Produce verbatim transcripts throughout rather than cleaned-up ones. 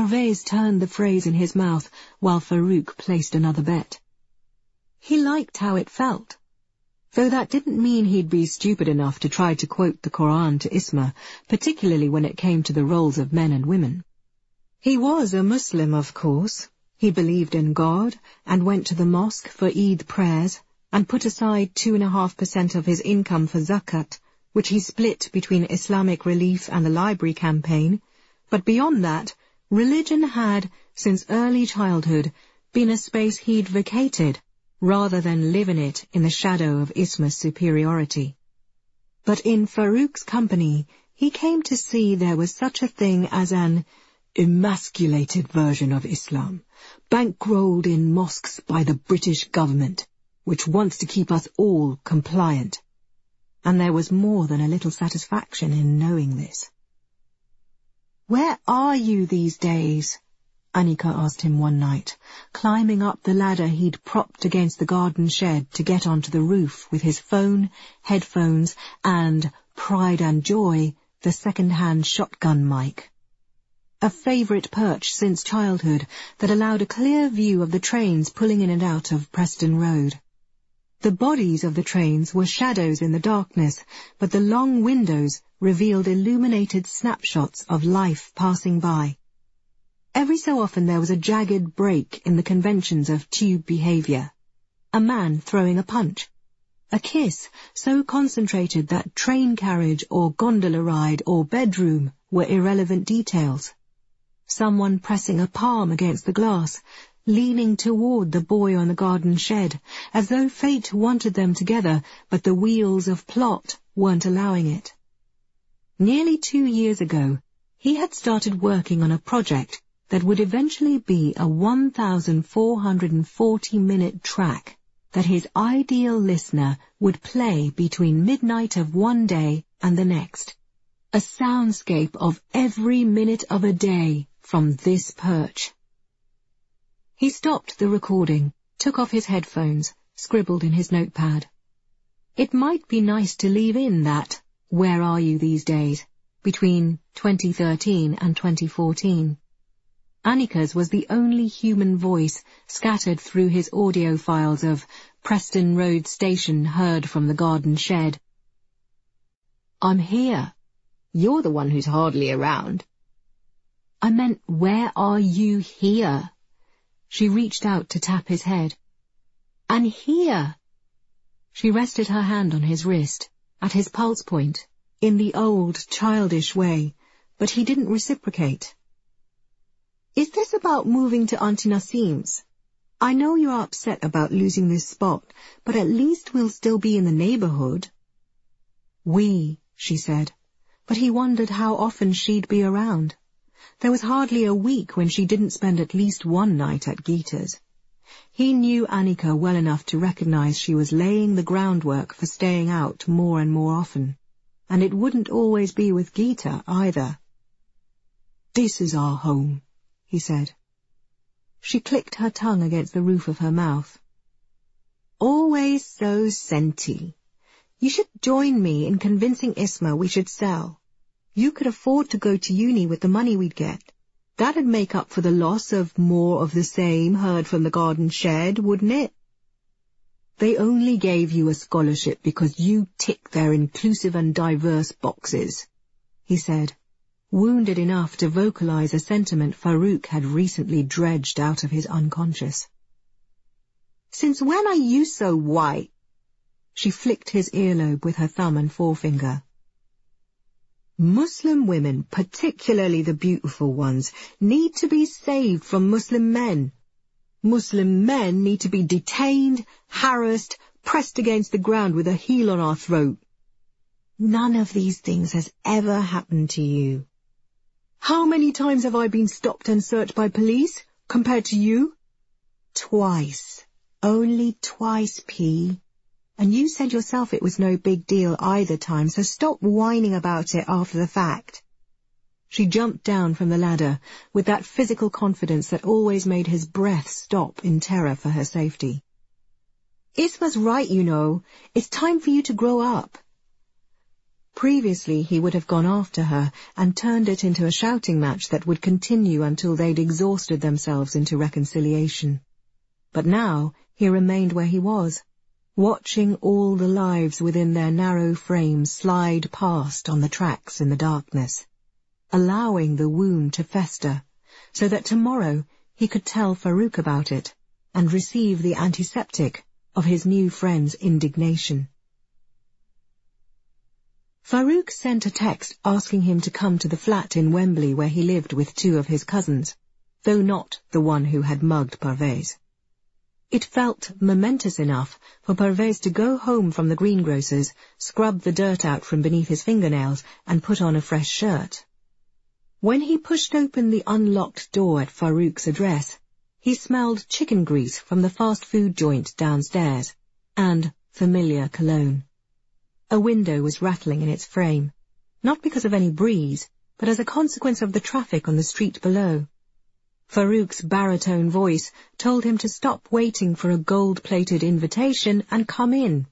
Parvez turned the phrase in his mouth while Farouk placed another bet. He liked how it felt, though that didn't mean he'd be stupid enough to try to quote the Quran to Isma, particularly when it came to the roles of men and women. He was a Muslim, of course. He believed in God and went to the mosque for Eid prayers and put aside two and a half percent of his income for zakat, which he split between Islamic Relief and the library campaign. But beyond that, religion had, since early childhood, been a space he'd vacated, rather than live in it in the shadow of Isma's superiority. But in Farouk's company, he came to see there was such a thing as an emasculated version of Islam, bankrolled in mosques by the British government, which wants to keep us all compliant. And there was more than a little satisfaction in knowing this. "Where are you these days?" Annika asked him one night, climbing up the ladder he'd propped against the garden shed to get onto the roof with his phone, headphones, and, pride and joy, the second-hand shotgun mic. A favourite perch since childhood that allowed a clear view of the trains pulling in and out of Preston Road. The bodies of the trains were shadows in the darkness, but the long windows revealed illuminated snapshots of life passing by. Every so often there was a jagged break in the conventions of tube behaviour. A man throwing a punch. A kiss so concentrated that train carriage or gondola ride or bedroom were irrelevant details. Someone pressing a palm against the glass, leaning toward the boy on the garden shed, as though fate wanted them together, but the wheels of plot weren't allowing it. Nearly two years ago, he had started working on a project that would eventually be a one thousand four hundred forty minute track that his ideal listener would play between midnight of one day and the next. A soundscape of every minute of a day from this perch. He stopped the recording, took off his headphones, scribbled in his notepad. It might be nice to leave in that, "Where are you these days?" between twenty thirteen and twenty fourteen. Annika's was the only human voice scattered through his audio files of Preston Road Station heard from the garden shed. "I'm here. You're the one who's hardly around." "I meant, where are you here?" She reached out to tap his head. "And here." She rested her hand on his wrist, at his pulse point, in the old childish way, but he didn't reciprocate. "Is this about moving to Auntie Nasim's? I know you're upset about losing this spot, but at least we'll still be in the neighbourhood." "We," she said, but he wondered how often she'd be around. There was hardly a week when she didn't spend at least one night at Gita's. He knew Annika well enough to recognize she was laying the groundwork for staying out more and more often, and it wouldn't always be with Gita either. "This is our home," he said. She clicked her tongue against the roof of her mouth. "Always so scenty. You should join me in convincing Isma we should sell. You could afford to go to uni with the money we'd get. That'd make up for the loss of more of the same heard from the garden shed, wouldn't it?" "They only gave you a scholarship because you tick their inclusive and diverse boxes," he said, wounded enough to vocalize a sentiment Farouk had recently dredged out of his unconscious. "Since when are you so white?" She flicked his earlobe with her thumb and forefinger. "Muslim women, particularly the beautiful ones, need to be saved from Muslim men. Muslim men need to be detained, harassed, pressed against the ground with a heel on our throat. None of these things has ever happened to you. How many times have I been stopped and searched by police, compared to you?" "Twice. Only twice, P. And you said yourself it was no big deal either time, so stop whining about it after the fact." She jumped down from the ladder with that physical confidence that always made his breath stop in terror for her safety. "Isma's right, you know. It's time for you to grow up." Previously he would have gone after her and turned it into a shouting match that would continue until they'd exhausted themselves into reconciliation. But now he remained where he was, watching all the lives within their narrow frames slide past on the tracks in the darkness, allowing the wound to fester, so that tomorrow he could tell Farouk about it and receive the antiseptic of his new friend's indignation. Farouk sent a text asking him to come to the flat in Wembley where he lived with two of his cousins, though not the one who had mugged Parvez. It felt momentous enough for Parvez to go home from the greengrocer's, scrub the dirt out from beneath his fingernails, and put on a fresh shirt. When he pushed open the unlocked door at Farouk's address, he smelled chicken grease from the fast food joint downstairs, and familiar cologne. A window was rattling in its frame, not because of any breeze, but as a consequence of the traffic on the street below. Farouk's baritone voice told him to stop waiting for a gold-plated invitation and come in.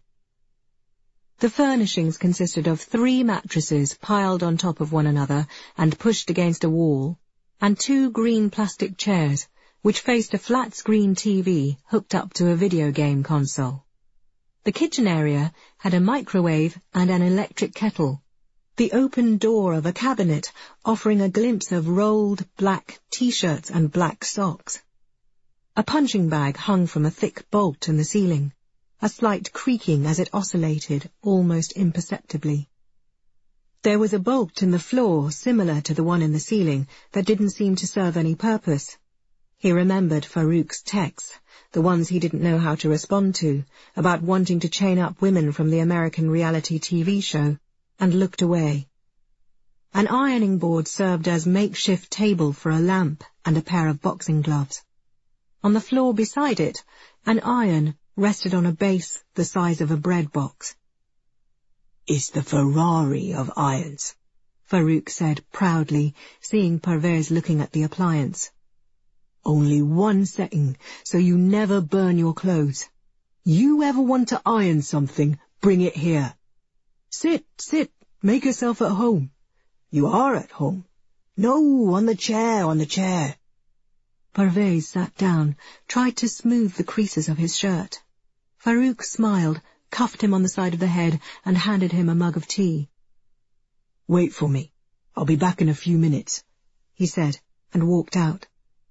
The furnishings consisted of three mattresses piled on top of one another and pushed against a wall, and two green plastic chairs, which faced a flat-screen T V hooked up to a video game console. The kitchen area had a microwave and an electric kettle, the open door of a cabinet offering a glimpse of rolled black T-shirts and black socks. A punching bag hung from a thick bolt in the ceiling, a slight creaking as it oscillated almost imperceptibly. There was a bolt in the floor similar to the one in the ceiling that didn't seem to serve any purpose. He remembered Farouk's texts, the ones he didn't know how to respond to, about wanting to chain up women from the American reality T V show, and looked away. An ironing board served as makeshift table for a lamp and a pair of boxing gloves. On the floor beside it, an iron rested on a base the size of a bread box. "It's the Ferrari of irons," Farouk said proudly, seeing Parvez looking at the appliance. "Only one setting, so you never burn your clothes. You ever want to iron something, bring it here. Sit, sit, make yourself at home. You are at home. No, on the chair, on the chair." Parvez sat down, tried to smooth the creases of his shirt. Farouk smiled, cuffed him on the side of the head, and handed him a mug of tea. "Wait for me. I'll be back in a few minutes," he said, and walked out.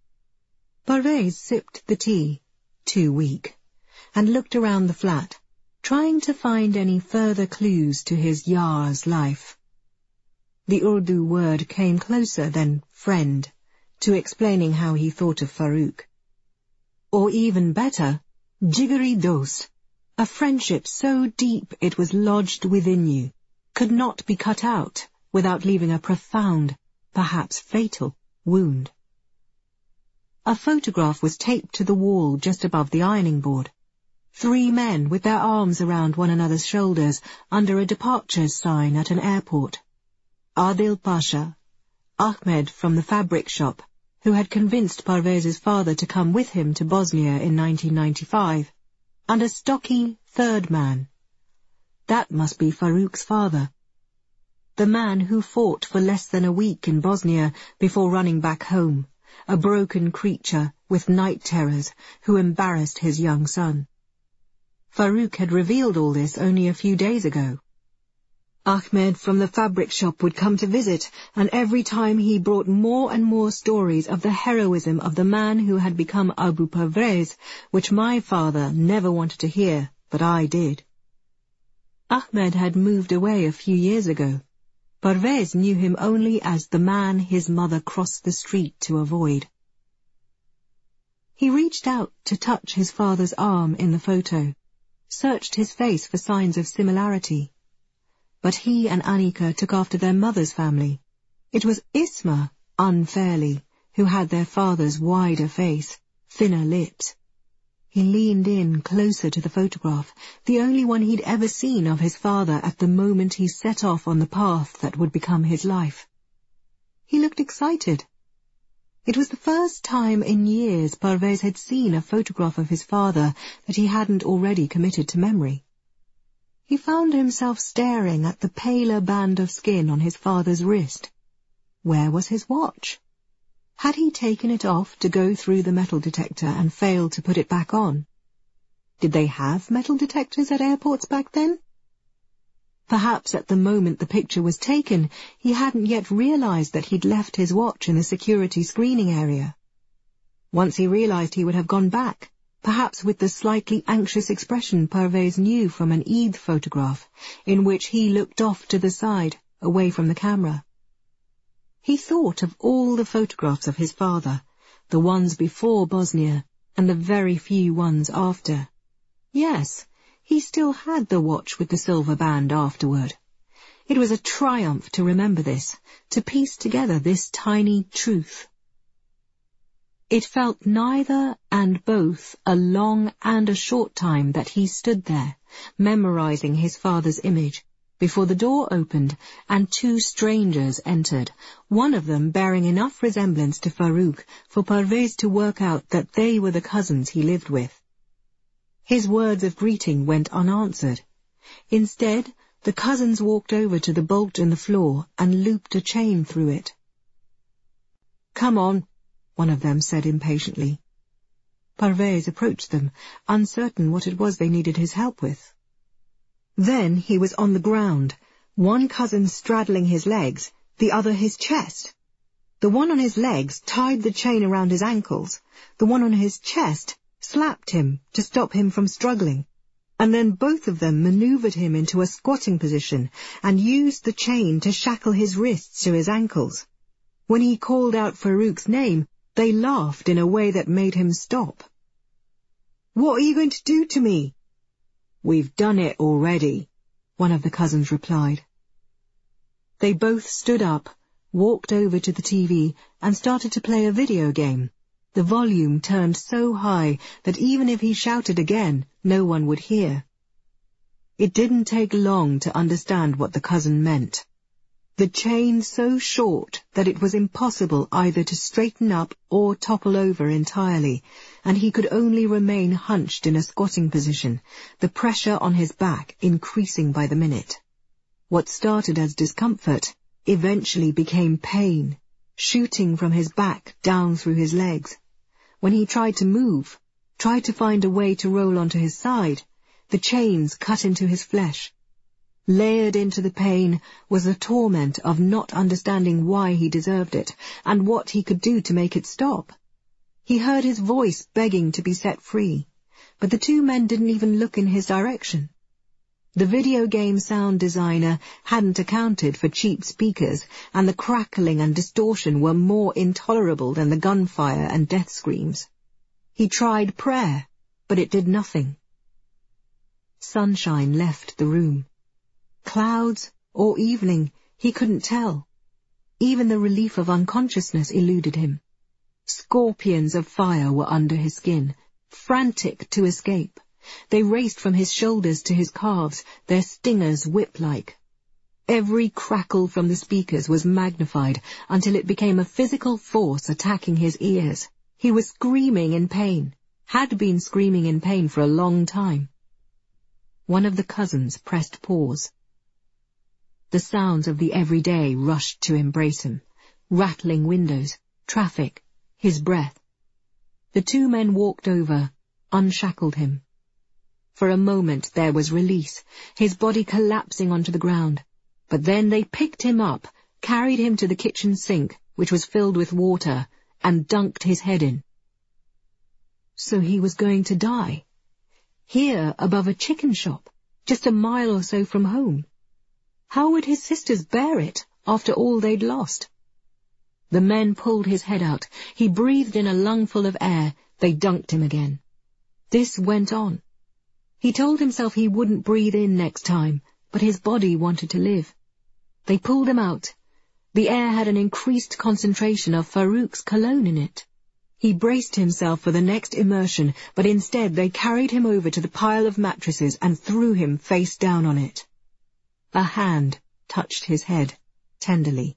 Parvez sipped the tea, too weak, and looked around the flat, trying to find any further clues to his Yar's life. The Urdu word came closer than friend to explaining how he thought of Farouk. Or even better, jigari dost, a friendship so deep it was lodged within you, could not be cut out without leaving a profound, perhaps fatal, wound. A photograph was taped to the wall just above the ironing board. Three men with their arms around one another's shoulders under a departures sign at an airport. Adil Pasha, Ahmed from the fabric shop, who had convinced Parvez's father to come with him to Bosnia in nineteen ninety-five, and a stocky third man. That must be Farouk's father. The man who fought for less than a week in Bosnia before running back home, a broken creature with night terrors who embarrassed his young son. Farouk had revealed all this only a few days ago. Ahmed from the fabric shop would come to visit, and every time he brought more and more stories of the heroism of the man who had become Abu Parvez, which my father never wanted to hear, but I did. Ahmed had moved away a few years ago. Parvez knew him only as the man his mother crossed the street to avoid. He reached out to touch his father's arm in the photo, searched his face for signs of similarity. But he and Annika took after their mother's family. It was Isma, unfairly, who had their father's wider face, thinner lips. He leaned in closer to the photograph, the only one he'd ever seen of his father at the moment he set off on the path that would become his life. He looked excited. It was the first time in years Parvez had seen a photograph of his father that he hadn't already committed to memory. he found himself staring at the paler band of skin on his father's wrist. Where was his watch? Had he taken it off to go through the metal detector and failed to put it back on? Did they have metal detectors at airports back then? Perhaps at the moment the picture was taken, he hadn't yet realized that he'd left his watch in the security screening area. Once he realized, he would have gone back, perhaps with the slightly anxious expression Parvez knew from an Eid photograph, in which he looked off to the side, away from the camera. He thought of all the photographs of his father, the ones before Bosnia, and the very few ones after. Yes, he still had the watch with the silver band afterward. It was a triumph to remember this, to piece together this tiny truth. It felt neither and both a long and a short time that he stood there, memorizing his father's image, before the door opened and two strangers entered, one of them bearing enough resemblance to Farouk for Parvez to work out that they were the cousins he lived with. His words of greeting went unanswered. Instead, the cousins walked over to the bolt in the floor and looped a chain through it. "Come on," one of them said impatiently. Parvez approached them, uncertain what it was they needed his help with. Then he was on the ground, one cousin straddling his legs, the other his chest. The one on his legs tied the chain around his ankles, the one on his chest slapped him to stop him from struggling, and then both of them maneuvered him into a squatting position and used the chain to shackle his wrists to his ankles. When he called out Farouk's name, they laughed in a way that made him stop. "What are you going to do to me?" "We've done it already," one of the cousins replied. They both stood up, walked over to the T V, and started to play a video game. The volume turned so high that even if he shouted again, no one would hear. It didn't take long to understand what the cousin meant. The chain so short that it was impossible either to straighten up or topple over entirely, and he could only remain hunched in a squatting position, the pressure on his back increasing by the minute. What started as discomfort eventually became pain, shooting from his back down through his legs. When he tried to move, tried to find a way to roll onto his side, the chains cut into his flesh. Layered into the pain was the torment of not understanding why he deserved it, and what he could do to make it stop. He heard his voice begging to be set free, but the two men didn't even look in his direction. The video game sound designer hadn't accounted for cheap speakers, and the crackling and distortion were more intolerable than the gunfire and death screams. He tried prayer, but it did nothing. Sunshine left the room. Clouds or evening, he couldn't tell. Even the relief of unconsciousness eluded him. Scorpions of fire were under his skin, frantic to escape. They raced from his shoulders to his calves, their stingers whip-like. Every crackle from the speakers was magnified until it became a physical force attacking his ears. He was screaming in pain, had been screaming in pain for a long time. One of the cousins pressed pause. The sounds of the everyday rushed to embrace him, rattling windows, traffic, his breath. The two men walked over, unshackled him. For a moment there was release, his body collapsing onto the ground, but then they picked him up, carried him to the kitchen sink, which was filled with water, and dunked his head in. So he was going to die. Here, above a chicken shop, just a mile or so from home. How would his sisters bear it, after all they'd lost? The men pulled his head out. He breathed in a lungful of air. They dunked him again. This went on. He told himself he wouldn't breathe in next time, but his body wanted to live. They pulled him out. The air had an increased concentration of Farouk's cologne in it. He braced himself for the next immersion, but instead they carried him over to the pile of mattresses and threw him face down on it. A hand touched his head, tenderly.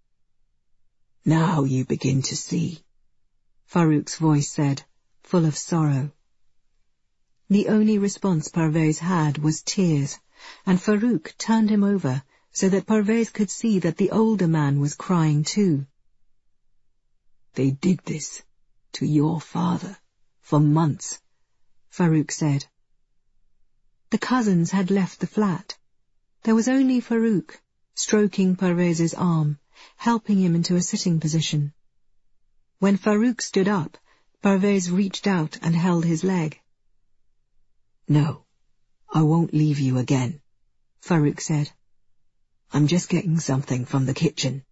"Now you begin to see," Farouk's voice said, full of sorrow. The only response Parvez had was tears, and Farouk turned him over so that Parvez could see that the older man was crying too. "They did this to your father for months," Farouk said. The cousins had left the flat. There was only Farouk, stroking Parvez's arm, helping him into a sitting position. When Farouk stood up, Parvez reached out and held his leg. "No, I won't leave you again," Farouk said. "I'm just getting something from the kitchen."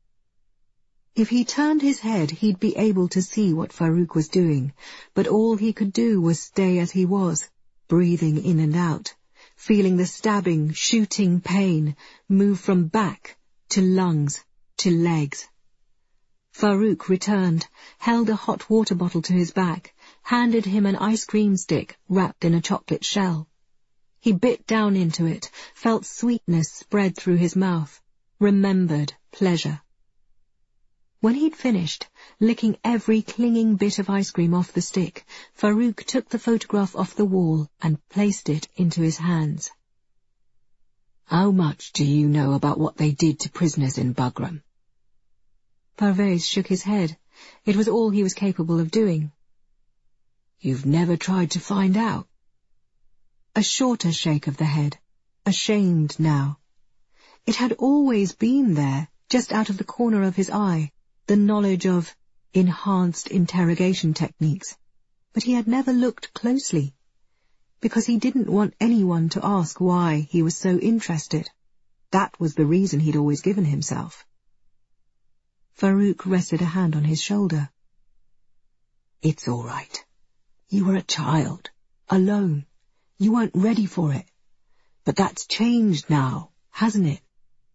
If he turned his head, he'd be able to see what Farouk was doing, but all he could do was stay as he was, breathing in and out, feeling the stabbing, shooting pain move from back to lungs to legs. Farouk returned, held a hot water bottle to his back, handed him an ice cream stick wrapped in a chocolate shell. He bit down into it, felt sweetness spread through his mouth, remembered pleasure. When he'd finished, licking every clinging bit of ice cream off the stick, Farouk took the photograph off the wall and placed it into his hands. "How much do you know about what they did to prisoners in Bagram?" Parvez shook his head. It was all he was capable of doing. "You've never tried to find out?" A shorter shake of the head, ashamed now. It had always been there, just out of the corner of his eye, the knowledge of enhanced interrogation techniques, but he had never looked closely, because he didn't want anyone to ask why he was so interested. That was the reason he'd always given himself. Farouk rested a hand on his shoulder. "It's all right. You were a child, alone. You weren't ready for it. But that's changed now, hasn't it?"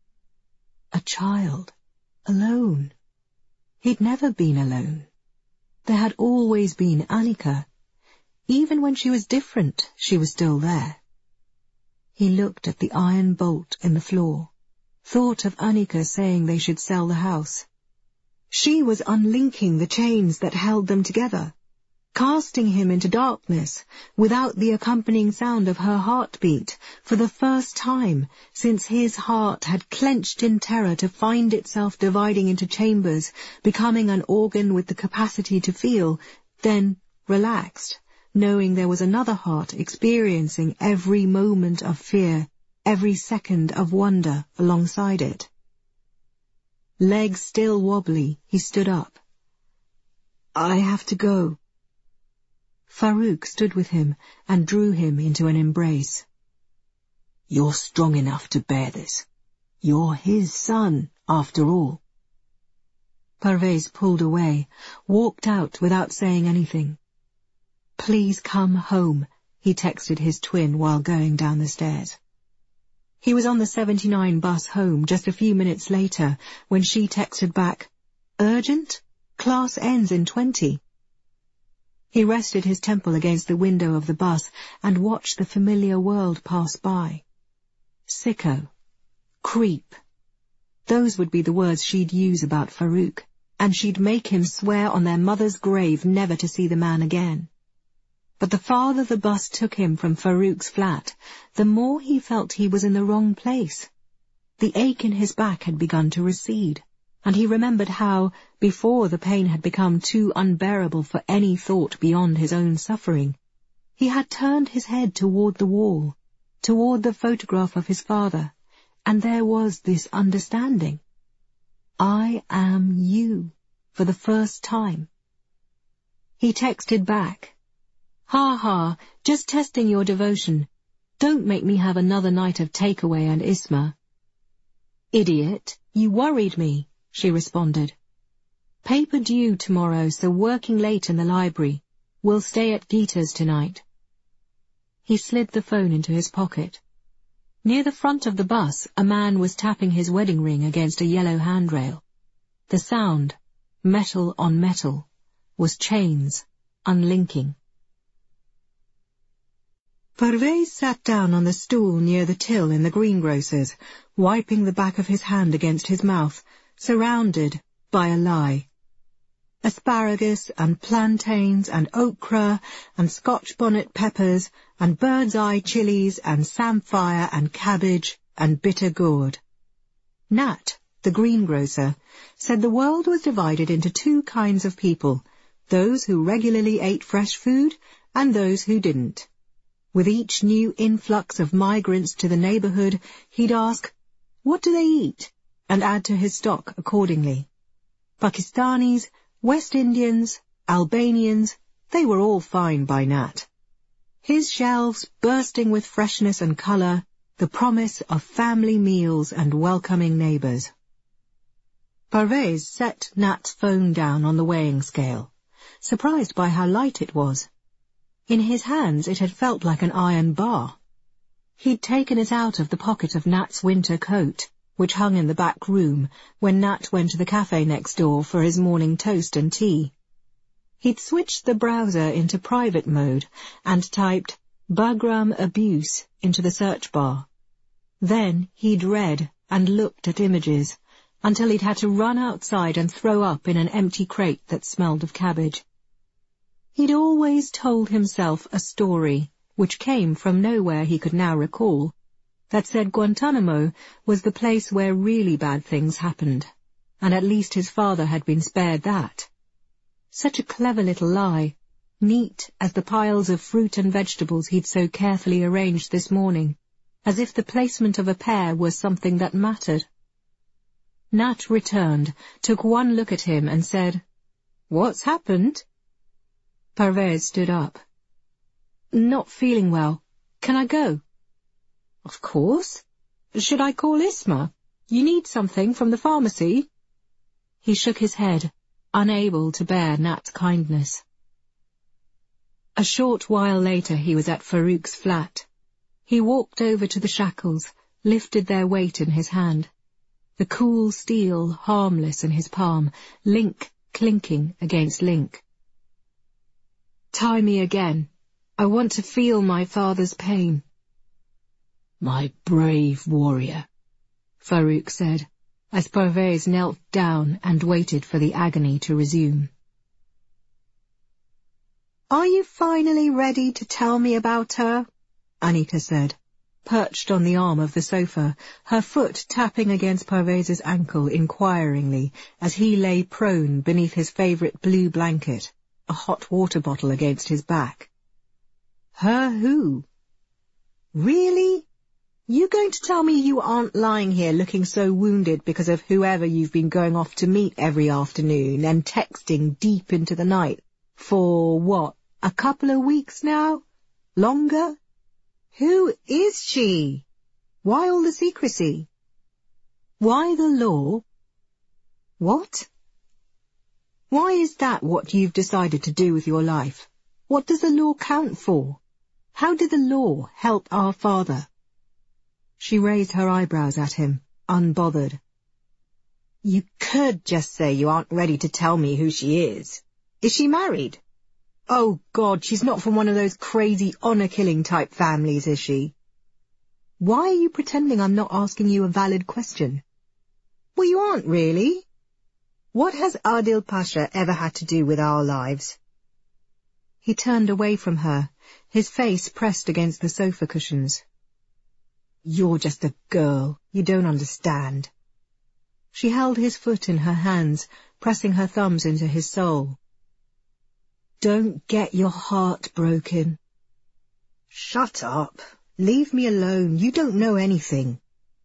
A child, alone. He'd never been alone. There had always been Annika. Even when she was different, she was still there. He looked at the iron bolt in the floor, thought of Annika saying they should sell the house. She was unlinking the chains that held them together, casting him into darkness without the accompanying sound of her heartbeat for the first time since his heart had clenched in terror to find itself dividing into chambers, becoming an organ with the capacity to feel, then relaxed, knowing there was another heart experiencing every moment of fear, every second of wonder alongside it. Legs still wobbly, he stood up. "I have to go." Farouk stood with him and drew him into an embrace. "You're strong enough to bear this. You're his son, after all." Parvez pulled away, walked out without saying anything. "Please come home," he texted his twin while going down the stairs. He was on the seventy-nine bus home just a few minutes later when she texted back, "Urgent? Class ends in twenty." He rested his temple against the window of the bus and watched the familiar world pass by. Sicko. Creep. Those would be the words she'd use about Farouk, and she'd make him swear on their mother's grave never to see the man again. But the farther the bus took him from Farouk's flat, the more he felt he was in the wrong place. The ache in his back had begun to recede, and he remembered how, before the pain had become too unbearable for any thought beyond his own suffering, he had turned his head toward the wall, toward the photograph of his father, and there was this understanding. I am you, for the first time. He texted back, "Ha ha, just testing your devotion. Don't make me have another night of takeaway and Isma." "Idiot, you worried me," she responded. "Paper due tomorrow, so working late in the library. We'll stay at Gita's tonight." He slid the phone into his pocket. Near the front of the bus, a man was tapping his wedding ring against a yellow handrail. The sound, metal on metal, was chains, unlinking. Parvez sat down on the stool near the till in the greengrocer's, wiping the back of his hand against his mouth, surrounded by a lie. asparagus and plantains and okra and Scotch bonnet peppers and bird's eye chilies and samphire and cabbage and bitter gourd. Nat, the greengrocer, said the world was divided into two kinds of people, those who regularly ate fresh food and those who didn't. With each new influx of migrants to the neighbourhood, he'd ask, "What do they eat?" and add to his stock accordingly. Pakistanis, West Indians, Albanians, they were all fine by Nat. His shelves bursting with freshness and colour, the promise of family meals and welcoming neighbours. Parvez set Nat's phone down on the weighing scale, surprised by how light it was. In his hands it had felt like an iron bar. He'd taken it out of the pocket of Nat's winter coat, which hung in the back room when Nat went to the cafe next door for his morning toast and tea. He'd switched the browser into private mode and typed Bagram abuse into the search bar. Then he'd read and looked at images until he'd had to run outside and throw up in an empty crate that smelled of cabbage. He'd always told himself a story, which came from nowhere he could now recall, that said Guantanamo was the place where really bad things happened, and at least his father had been spared that. Such a clever little lie, neat as the piles of fruit and vegetables he'd so carefully arranged this morning, as if the placement of a pear was something that mattered. Nat returned, took one look at him and said, "What's happened?" Parvez stood up. "Not feeling well. Can I go?" "Of course. Should I call Isma? You need something from the pharmacy?" He shook his head, unable to bear Nat's kindness. A short while later he was at Farouk's flat. He walked over to the shackles, lifted their weight in his hand. The cool steel harmless in his palm, link clinking against link. "Tie me again. I want to feel my father's pain." "My brave warrior," Farouk said, as Parvez knelt down and waited for the agony to resume. "Are you finally ready to tell me about her?" Anita said, perched on the arm of the sofa, her foot tapping against Parvez's ankle inquiringly as he lay prone beneath his favourite blue blanket, a hot water bottle against his back. "Her who?" "Really? You going to tell me you aren't lying here looking so wounded because of whoever you've been going off to meet every afternoon and texting deep into the night for, what, a couple of weeks now? Longer? Who is she? Why all the secrecy? Why the law? What? Why is that what you've decided to do with your life? What does the law count for? How did the law help our father?" She raised her eyebrows at him, unbothered. "You could just say you aren't ready to tell me who she is. Is she married? Oh, God, she's not from one of those crazy honour-killing type families, is she? Why are you pretending I'm not asking you a valid question?" "Well, you aren't really. What has Adil Pasha ever had to do with our lives?" He turned away from her, his face pressed against the sofa cushions. "You're just a girl. You don't understand." She held his foot in her hands, pressing her thumbs into his sole. "Don't get your heart broken." "Shut up. Leave me alone. You don't know anything."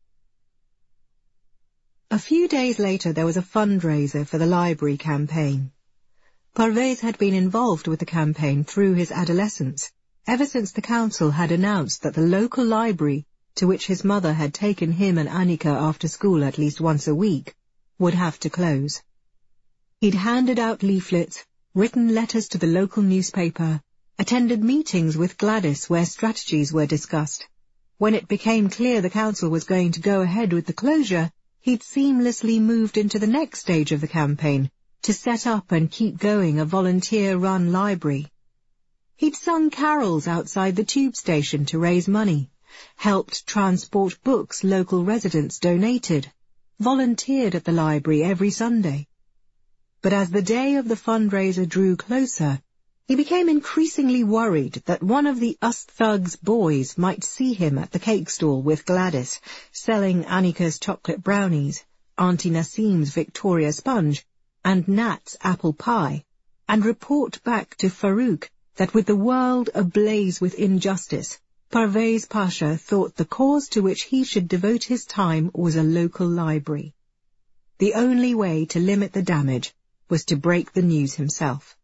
A few days later there was a fundraiser for the library campaign. Parvez had been involved with the campaign through his adolescence, ever since the council had announced that the local library, to which his mother had taken him and Annika after school at least once a week, would have to close. He'd handed out leaflets, written letters to the local newspaper, attended meetings with Gladys where strategies were discussed. When it became clear the council was going to go ahead with the closure, he'd seamlessly moved into the next stage of the campaign, to set up and keep going a volunteer-run library. He'd sung carols outside the tube station to raise money, helped transport books local residents donated, volunteered at the library every Sunday. But as the day of the fundraiser drew closer, he became increasingly worried that one of the Us Thugs boys might see him at the cake stall with Gladys, selling Annika's chocolate brownies, Auntie Nassim's Victoria sponge, and Nat's apple pie, and report back to Farouk that with the world ablaze with injustice, Parvez Pasha thought the cause to which he should devote his time was a local library. The only way to limit the damage was to break the news himself.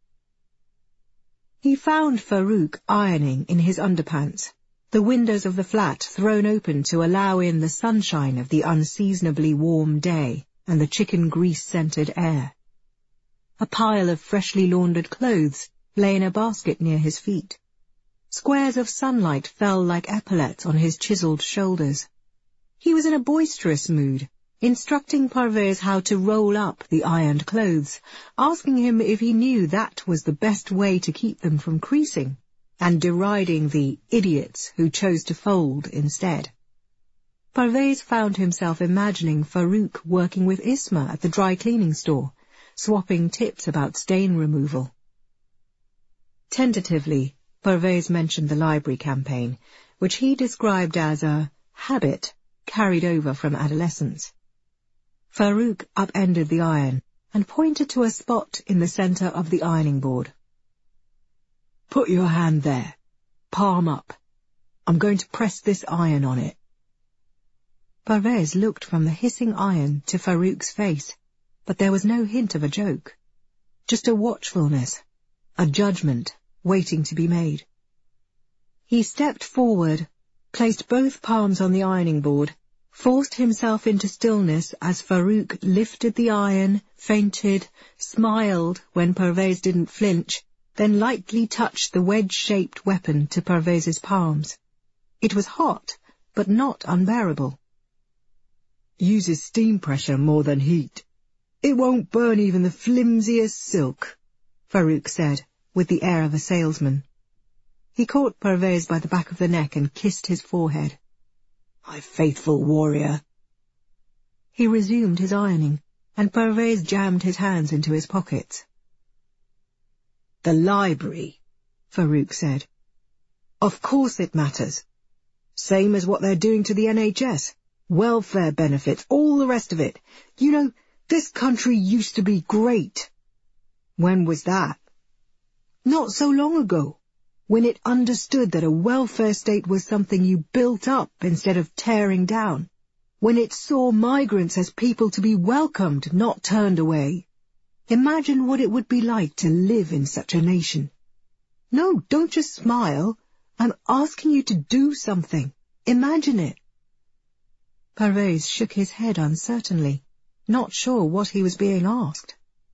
He found Farouk ironing in his underpants, the windows of the flat thrown open to allow in the sunshine of the unseasonably warm day and the chicken grease-scented air. A pile of freshly laundered clothes lay in a basket near his feet. Squares of sunlight fell like epaulets on his chiselled shoulders. He was in a boisterous mood, instructing Parvez how to roll up the ironed clothes, asking him if he knew that was the best way to keep them from creasing, and deriding the idiots who chose to fold instead. Parvez found himself imagining Farouk working with Isma at the dry cleaning store, swapping tips about stain removal. Tentatively, Parvez mentioned the library campaign, which he described as a habit carried over from adolescence. Farouk upended the iron and pointed to a spot in the centre of the ironing board. "Put your hand there, palm up. I'm going to press this iron on it." Parvez looked from the hissing iron to Farouk's face, but there was no hint of a joke, just a watchfulness, a judgment waiting to be made. He stepped forward, placed both palms on the ironing board, forced himself into stillness as Farouk lifted the iron, feinted, smiled when Parvez didn't flinch, then lightly touched the wedge-shaped weapon to Parvez's palms. It was hot, but not unbearable. "Uses steam pressure more than heat. It won't burn even the flimsiest silk," Farouk said, with the air of a salesman. He caught Parvez by the back of the neck and kissed his forehead. "My faithful warrior." He resumed his ironing, and Parvez jammed his hands into his pockets. "The library," Farouk said. "Of course it matters. Same as what they're doing to the N H S. Welfare benefits, all the rest of it. You know, this country used to be great." "When was that?" "Not so long ago, when it understood that a welfare state was something you built up instead of tearing down, when it saw migrants as people to be welcomed, not turned away. Imagine what it would be like to live in such a nation. No, don't just smile. I'm asking you to do something. Imagine it." Parvez shook his head uncertainly, not sure what he was being asked.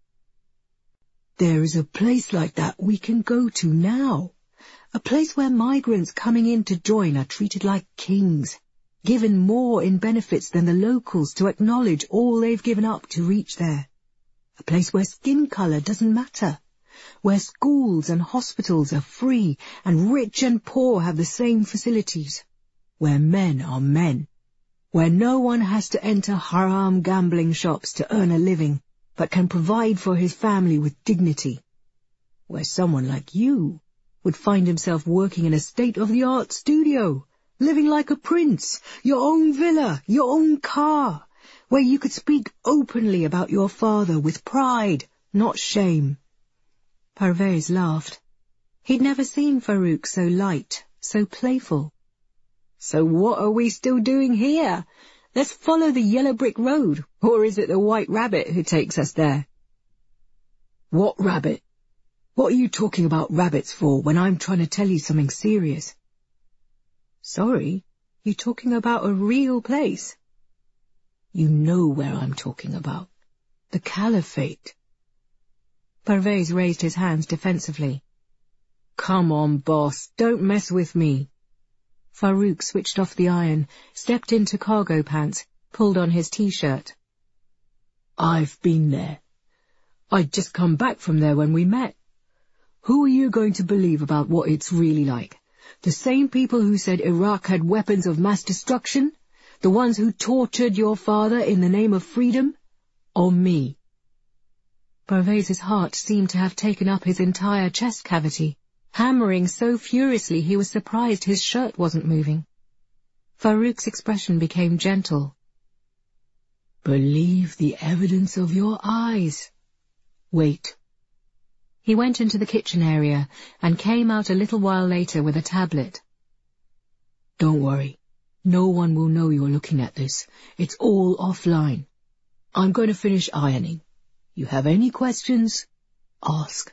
"There is a place like that we can go to now. A place where migrants coming in to join are treated like kings, given more in benefits than the locals to acknowledge all they've given up to reach there. A place where skin colour doesn't matter, where schools and hospitals are free and rich and poor have the same facilities, where men are men, where no one has to enter haram gambling shops to earn a living, but can provide for his family with dignity, where someone like you would find himself working in a state-of-the-art studio, living like a prince, your own villa, your own car, where you could speak openly about your father with pride, not shame." Parvez laughed. He'd never seen Farouk so light, so playful. "So what are we still doing here? Let's follow the yellow brick road, or is it the white rabbit who takes us there?" "What rabbit? What are you talking about rabbits for when I'm trying to tell you something serious?" "Sorry, you're talking about a real place." "You know where I'm talking about. The Caliphate." Parvez raised his hands defensively. "Come on, boss, don't mess with me." Farouk switched off the iron, stepped into cargo pants, pulled on his T-shirt. "I've been there. I'd just come back from there when we met. Who are you going to believe about what it's really like? The same people who said Iraq had weapons of mass destruction? The ones who tortured your father in the name of freedom? Or me?" Parvez's heart seemed to have taken up his entire chest cavity, hammering so furiously he was surprised his shirt wasn't moving. Farouk's expression became gentle. Believe the evidence of your eyes. Wait. He went into the kitchen area and came out a little while later with a tablet. Don't worry. No one will know you're looking at this. It's all offline. I'm going to finish ironing. You have any questions? Ask.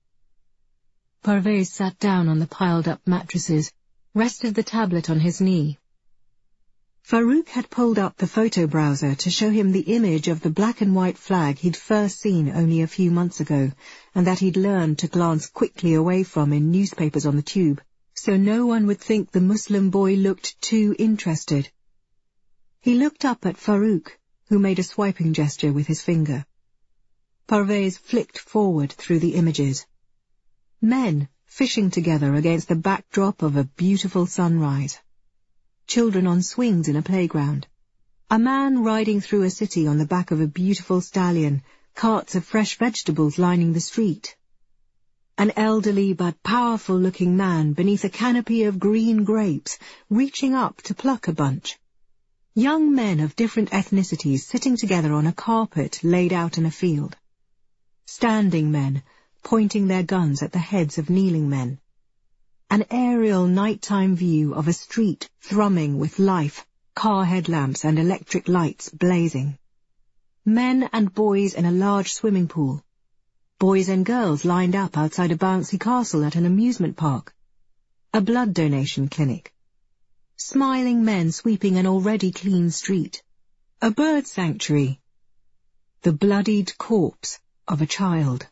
Parvez sat down on the piled-up mattresses, rested the tablet on his knee. Farouk had pulled up the photo browser to show him the image of the black and white flag he'd first seen only a few months ago, and that he'd learned to glance quickly away from in newspapers on the tube, so no one would think the Muslim boy looked too interested. He looked up at Farouk, who made a swiping gesture with his finger. Parvez flicked forward through the images. Men fishing together against the backdrop of a beautiful sunrise. Children on swings in a playground. A man riding through a city on the back of a beautiful stallion, carts of fresh vegetables lining the street. An elderly but powerful-looking man beneath a canopy of green grapes, reaching up to pluck a bunch. Young men of different ethnicities sitting together on a carpet laid out in a field. Standing men, pointing their guns at the heads of kneeling men. An aerial nighttime view of a street thrumming with life, car headlamps and electric lights blazing. Men and boys in a large swimming pool. Boys and girls lined up outside a bouncy castle at an amusement park. A blood donation clinic. Smiling men sweeping an already clean street. A bird sanctuary. The bloodied corpse of a child.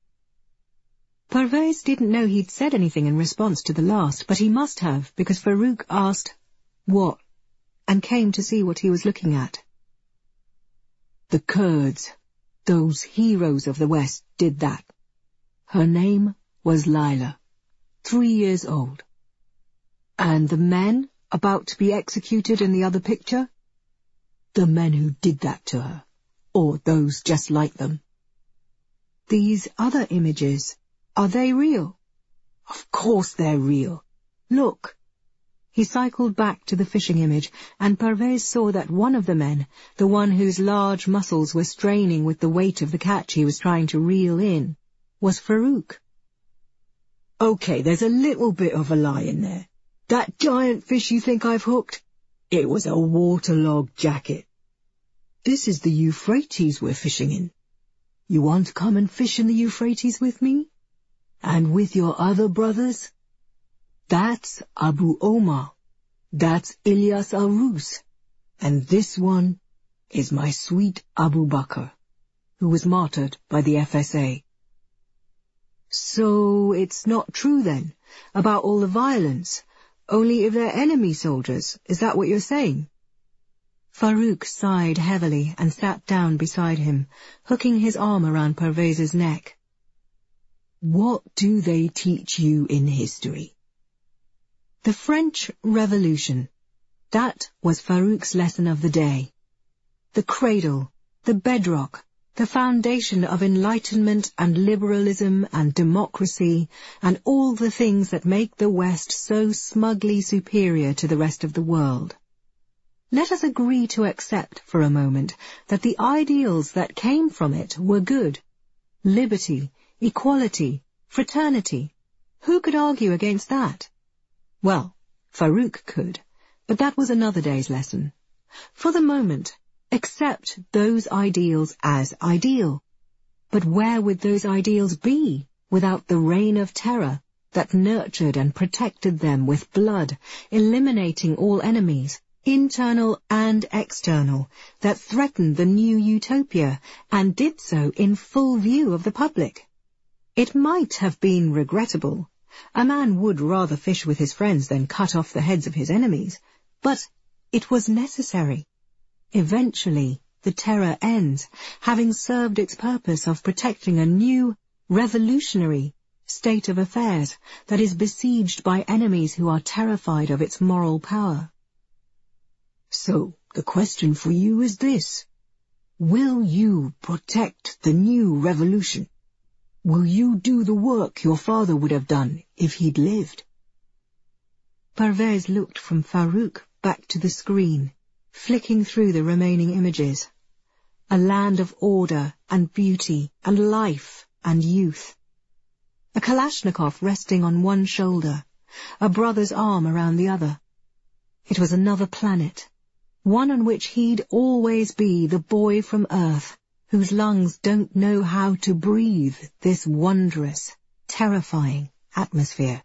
Parvez didn't know he'd said anything in response to the last, but he must have, because Farouk asked, "What?" and came to see what he was looking at. The Kurds, those heroes of the West, did that. Her name was Lila, three years old. And the men about to be executed in the other picture? The men who did that to her, or those just like them. These other images, are they real? Of course they're real. Look. He cycled back to the fishing image, and Parvez saw that one of the men, the one whose large muscles were straining with the weight of the catch he was trying to reel in, was Farouk. Okay, there's a little bit of a lie in there. That giant fish you think I've hooked? It was a waterlogged jacket. This is the Euphrates we're fishing in. You want to come and fish in the Euphrates with me? And with your other brothers? That's Abu Omar. That's Ilyas al-Rus. And this one is my sweet Abu Bakr, who was martyred by the F S A. So it's not true then, about all the violence, only if they're enemy soldiers, is that what you're saying? Farouk sighed heavily and sat down beside him, hooking his arm around Parvez's neck. What do they teach you in history? The French Revolution. That was Farouk's lesson of the day. The cradle, the bedrock, the foundation of enlightenment and liberalism and democracy and all the things that make the West so smugly superior to the rest of the world. Let us agree to accept for a moment that the ideals that came from it were good. Liberty, equality, fraternity. Who could argue against that? Well, Farouk could, but that was another day's lesson. For the moment, accept those ideals as ideal. But where would those ideals be without the reign of terror that nurtured and protected them with blood, eliminating all enemies, internal and external, that threatened the new utopia and did so in full view of the public? It might have been regrettable. A man would rather fish with his friends than cut off the heads of his enemies, but it was necessary. Eventually, the terror ends, having served its purpose of protecting a new, revolutionary state of affairs that is besieged by enemies who are terrified of its moral power. So, the question for you is this. Will you protect the new revolution? Will you do the work your father would have done if he'd lived? Pervez looked from Farouk back to the screen, flicking through the remaining images. A land of order and beauty and life and youth. A Kalashnikov resting on one shoulder, a brother's arm around the other. It was another planet, one on which he'd always be the boy from Earth, whose lungs don't know how to breathe this wondrous, terrifying atmosphere.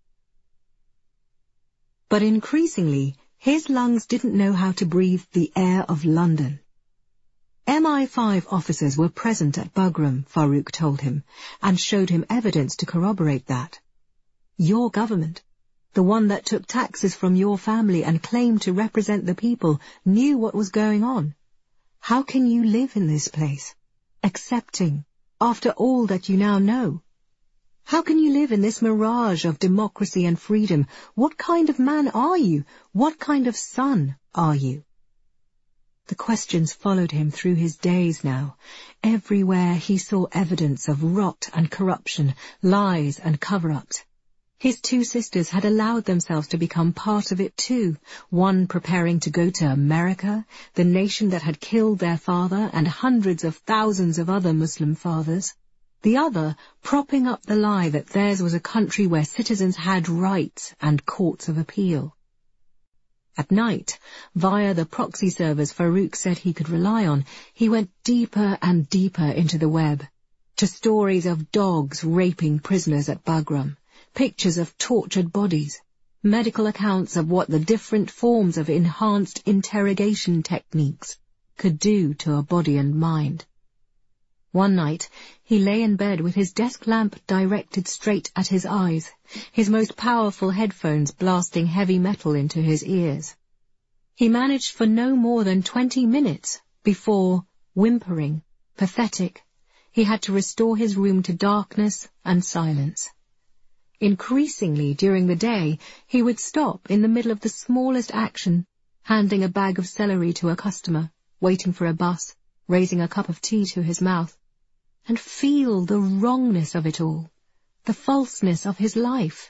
But increasingly, his lungs didn't know how to breathe the air of London. M I five officers were present at Bugram, Farouk told him, and showed him evidence to corroborate that. Your government, the one that took taxes from your family and claimed to represent the people, knew what was going on. How can you live in this place, accepting, after all that you now know? How can you live in this mirage of democracy and freedom? What kind of man are you? What kind of son are you? The questions followed him through his days now. Everywhere he saw evidence of rot and corruption, lies and cover-ups. His two sisters had allowed themselves to become part of it too, one preparing to go to America, the nation that had killed their father and hundreds of thousands of other Muslim fathers, the other propping up the lie that theirs was a country where citizens had rights and courts of appeal. At night, via the proxy servers Farouk said he could rely on, he went deeper and deeper into the web, to stories of dogs raping prisoners at Bugram, pictures of tortured bodies, medical accounts of what the different forms of enhanced interrogation techniques could do to a body and mind. One night, he lay in bed with his desk lamp directed straight at his eyes, his most powerful headphones blasting heavy metal into his ears. He managed for no more than twenty minutes before, whimpering, pathetic, he had to restore his room to darkness and silence. Increasingly during the day, he would stop in the middle of the smallest action, handing a bag of celery to a customer, waiting for a bus, raising a cup of tea to his mouth, and feel the wrongness of it all, the falseness of his life.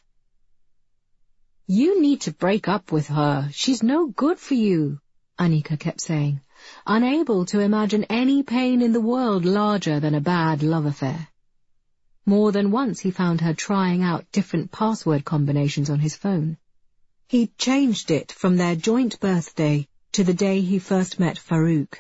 You need to break up with her. She's no good for you, Anika kept saying, unable to imagine any pain in the world larger than a bad love affair. More than once he found her trying out different password combinations on his phone. He'd changed it from their joint birthday to the day he first met Farouk.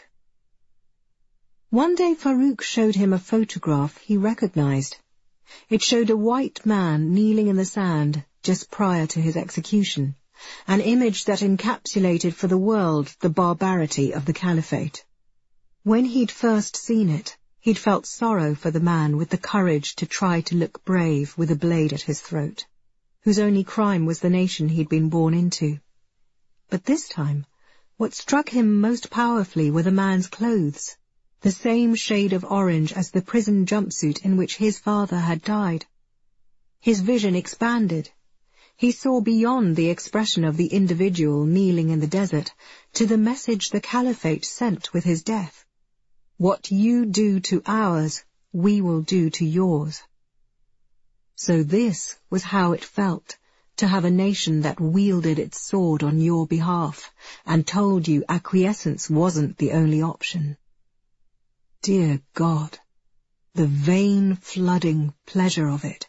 One day Farouk showed him a photograph he recognized. It showed a white man kneeling in the sand just prior to his execution, an image that encapsulated for the world the barbarity of the caliphate. When he'd first seen it, he'd felt sorrow for the man with the courage to try to look brave with a blade at his throat, whose only crime was the nation he'd been born into. But this time, what struck him most powerfully were the man's clothes, the same shade of orange as the prison jumpsuit in which his father had died. His vision expanded. He saw beyond the expression of the individual kneeling in the desert to the message the caliphate sent with his death. What you do to ours, we will do to yours. So this was how it felt to have a nation that wielded its sword on your behalf and told you acquiescence wasn't the only option. Dear God, the vain, flooding pleasure of it.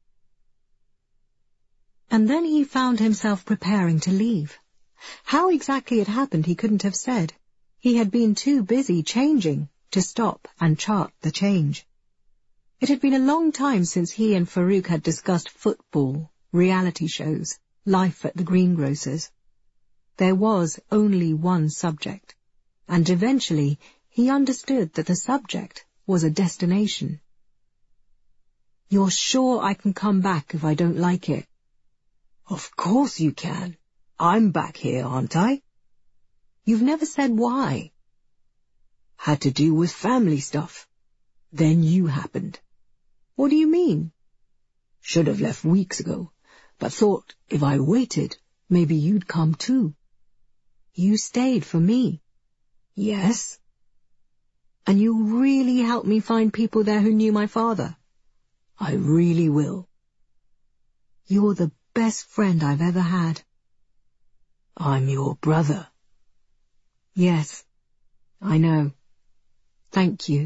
And then he found himself preparing to leave. How exactly it happened he couldn't have said. He had been too busy changing to stop and chart the change. It had been a long time since he and Farouk had discussed football, reality shows, life at the greengrocer's. There was only one subject, and eventually he understood that the subject was a destination. You're sure I can come back if I don't like it? Of course you can. I'm back here, aren't I? You've never said why. Had to do with family stuff. Then you happened. What do you mean? Should have left weeks ago, but thought if I waited, maybe you'd come too. You stayed for me. Yes. And you'll really help me find people there who knew my father? I really will. You're the best friend I've ever had. I'm your brother. Yes, I know. Thank you.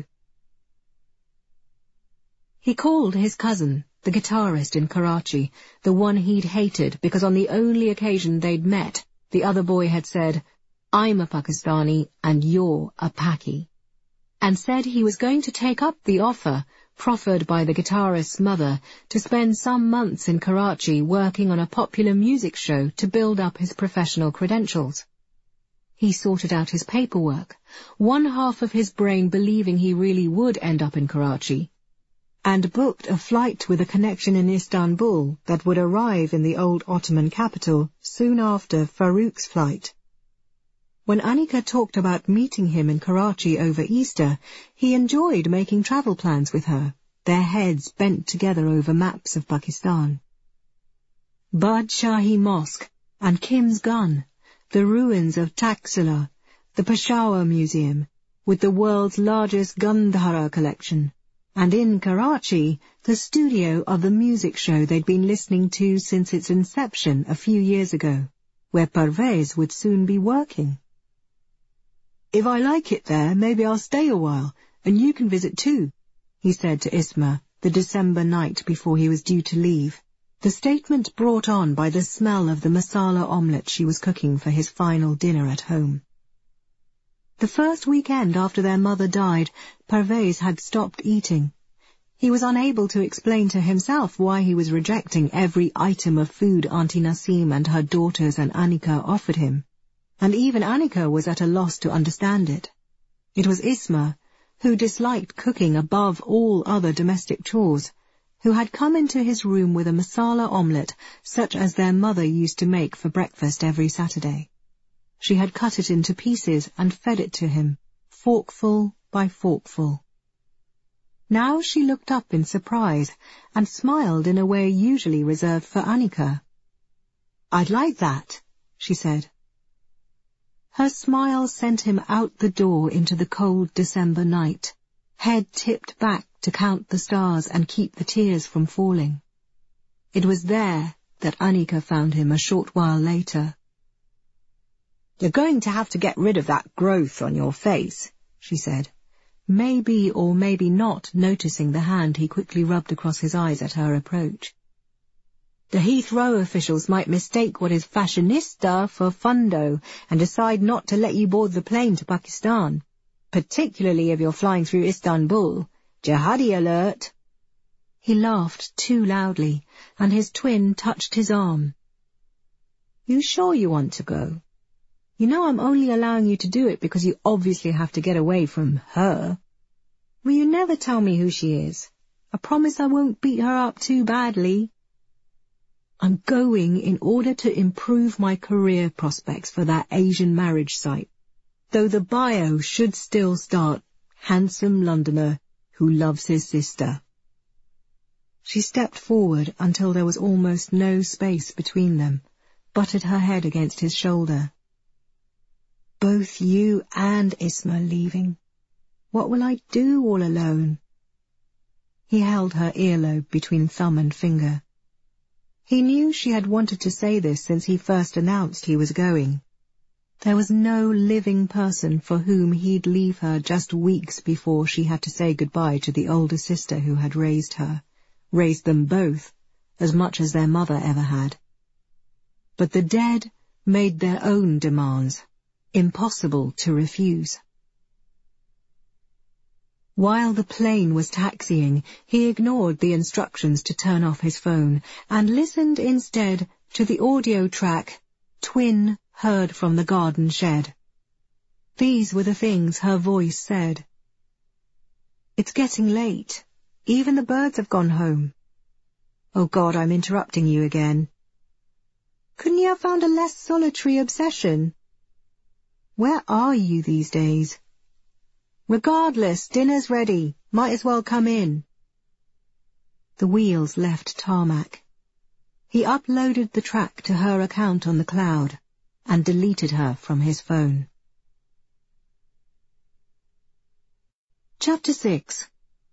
He called his cousin, the guitarist in Karachi, the one he'd hated because on the only occasion they'd met, the other boy had said, "I'm a Pakistani and you're a Paki," and said he was going to take up the offer proffered by the guitarist's mother to spend some months in Karachi working on a popular music show to build up his professional credentials. He sorted out his paperwork, one half of his brain believing he really would end up in Karachi, and booked a flight with a connection in Istanbul that would arrive in the old Ottoman capital soon after Farouk's flight. When Anika talked about meeting him in Karachi over Easter, he enjoyed making travel plans with her, their heads bent together over maps of Pakistan. Badshahi Mosque and Kim's Gun, the ruins of Taxila, the Peshawar Museum, with the world's largest Gandhara collection, and in Karachi, the studio of the music show they'd been listening to since its inception a few years ago, where Parvez would soon be working. "If I like it there, maybe I'll stay a while, and you can visit too," he said to Isma the December night before he was due to leave, the statement brought on by the smell of the masala omelette she was cooking for his final dinner at home. The first weekend after their mother died, Parvez had stopped eating. He was unable to explain to himself why he was rejecting every item of food Auntie Nasim and her daughters and Anika offered him, and even Anika was at a loss to understand it. It was Isma, who disliked cooking above all other domestic chores, who had come into his room with a masala omelette such as their mother used to make for breakfast every Saturday. She had cut it into pieces and fed it to him, forkful by forkful. Now she looked up in surprise and smiled in a way usually reserved for Anika. "I'd like that," she said. Her smile sent him out the door into the cold December night, head tipped back to count the stars and keep the tears from falling. It was there that Anika found him a short while later. "You're going to have to get rid of that growth on your face," she said, maybe or maybe not noticing the hand he quickly rubbed across his eyes at her approach. "The Heathrow officials might mistake what is fashionista for fundo and decide not to let you board the plane to Pakistan, particularly if you're flying through Istanbul. Jihadi alert." He laughed too loudly, and his twin touched his arm. "You sure you want to go? You know I'm only allowing you to do it because you obviously have to get away from her. Will you never tell me who she is? I promise I won't beat her up too badly." "I'm going in order to improve my career prospects for that Asian marriage site, though the bio should still start, handsome Londoner who loves his sister." She stepped forward until there was almost no space between them, butted her head against his shoulder. "Both you and Isma leaving. What will I do all alone?" He held her earlobe between thumb and finger. He knew she had wanted to say this since he first announced he was going. There was no living person for whom he'd leave her just weeks before she had to say goodbye to the older sister who had raised her, raised them both, as much as their mother ever had. But the dead made their own demands, impossible to refuse. While the plane was taxiing, he ignored the instructions to turn off his phone and listened instead to the audio track Twin heard from the garden shed. These were the things her voice said. "It's getting late. Even the birds have gone home. Oh God, I'm interrupting you again. Couldn't you have found a less solitary obsession? Where are you these days? Regardless, dinner's ready. Might as well come in." The wheels left tarmac. He uploaded the track to her account on the cloud and deleted her from his phone. Chapter six.